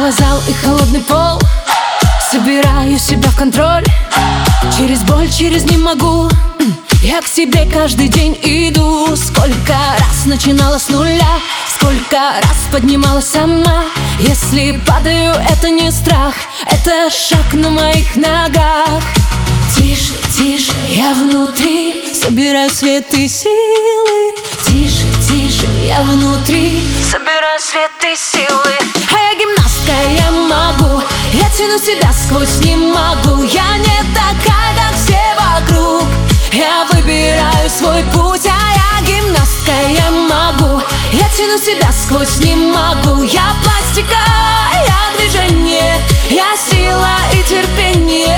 Снова зал и холодный пол. Собираю себя в контроль. Через боль, через не могу. Я к себе каждый день иду. Сколько раз начинала с нуля, сколько раз поднималась сама. Если падаю, это не страх, это шаг на моих ногах. Тише, тише, я внутри собираю свет и силы. Тише, тише, я внутри собираю свет и силы. А я гимнастка, я могу. Я тяну себя сквозь, не могу. Я не такая, как все вокруг. Я выбираю свой путь, а я гимнастка, я могу. Я тяну себя сквозь, не могу. Я пластика, я движение, я сила и терпение.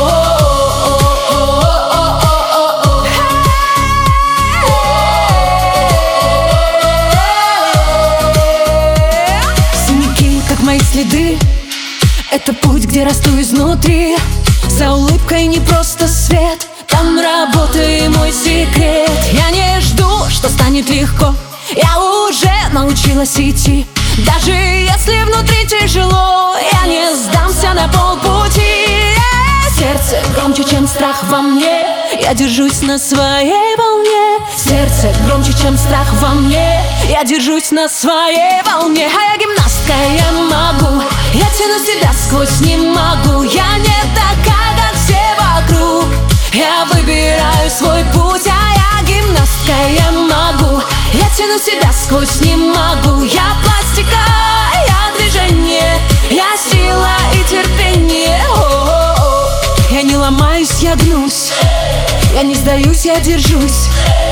Синяки, как мои следы, это путь, где расту изнутри. За улыбкой не просто свет, там работа и мой секрет. Я не жду, что станет легко. Я уже научилась идти. Даже если внутри тяжело, я не сдамся на полпути. Сердце громче, чем страх во мне. Я держусь на своей волне. Сердце громче, чем страх во мне. Я держусь на своей волне. А я гимнастка, я могу. Я тяну себя сквозь, не могу. Я не такая, как все вокруг. Я выбираю свой путь, а я гимнастка, я могу. Я тяну себя сквозь, не могу. Я пластика, я движение, я сила и терпение. Я не ломаюсь, я гнусь. Я не сдаюсь, я держусь.